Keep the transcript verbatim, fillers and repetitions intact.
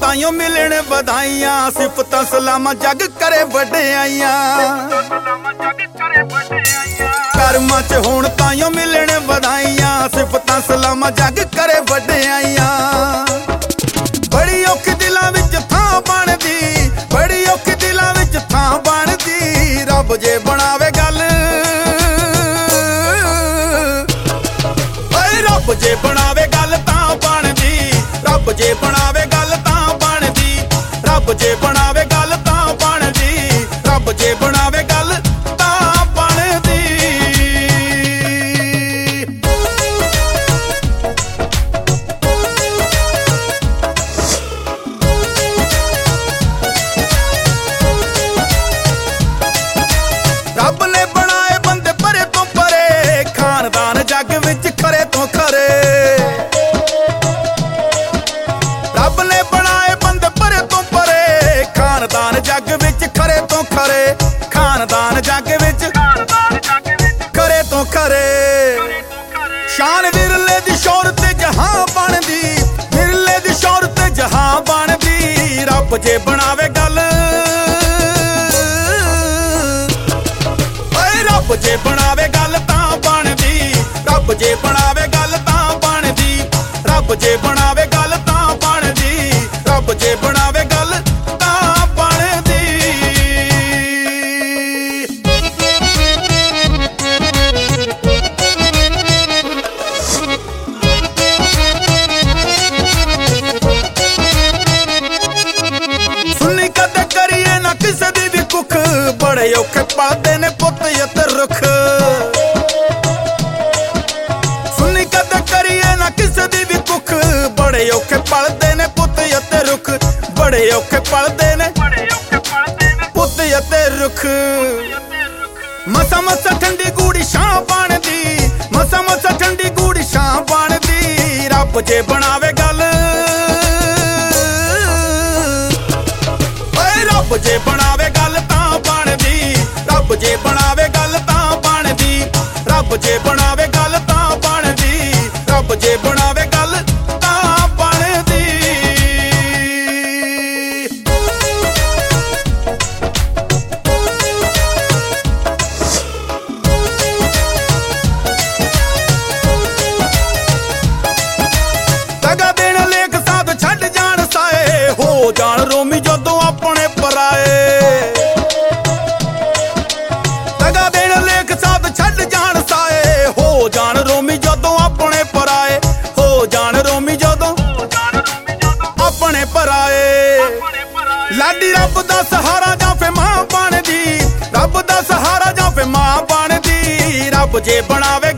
ताइयों मिलन बधाइयां, सिफतां सलामां जग करे वड्डियाइयां। करमां च होण ताइयों मिलन बधाइयां, सिफतां सलामां जग करे वड्डियाइयां। बड़ी औखी दिलां विच थां बनदी, बड़ी औखी दिलां विच थां बनदी, रब जे बनावे गल, ओए रब जे बनावे गल तां बनदी, रब जे बनावे गल तां बनदी, रब जे बनावे गल तां बनदी, रब जे बनावे गल तां बनदी। रब ने बनाए बंदे परे तो परे, खानदान जग विच खरे तो खरे। रब ने बनाए बंदे परे तो परे, खानदान जग विच खरे तो खरे, खानदान जग विच खरे तो खरे। शान विरले दी शौहरत जहां बनदी, विरले दी शौहरत जहां बनदी, रब जे बनावे गल, रब जे बनावे गल तां बनदी, रब जे बनावे गल तां बनदी, रब जे बनावे गल तां बनदी, रब जे बनावे गल तां बनदी। सुनी कदे करिए ना किसे दी भी कुख, बड़े औखे पलदे ने पुत ते रुख। सुनी कदे करिए ना किसे दी भी कुख, बड़े औखे पलदे ने पुत ते रुख, बड़े औखे पलदे ने पुत ते रुख। मसा मसा ठंडी गूड़ी छां बनदी, मसा मसा ठंडी गूड़ी छां बनदी, रब जे बनावे गल, ओए रब जे बनावे गल तां बनदी, रब जे बनावे गल तां बनदी, रब जे बनावे गल तां बनदी, रब जे बनावे गल तां बनदी। दगा देण लेख साध छड्ड जाण साए, हो जाण रोमी जदों अपने पराए। दगा देण लेख साध छड्ड जाण साए, हो जाण रोमी जदों अपने पराए, हो जाण रोमी जदों अपने पराए। लाडी रब दा सहारा जां फे मां बनदी, रब दा सहारा जां फे मां बनदी, रब जे बनावे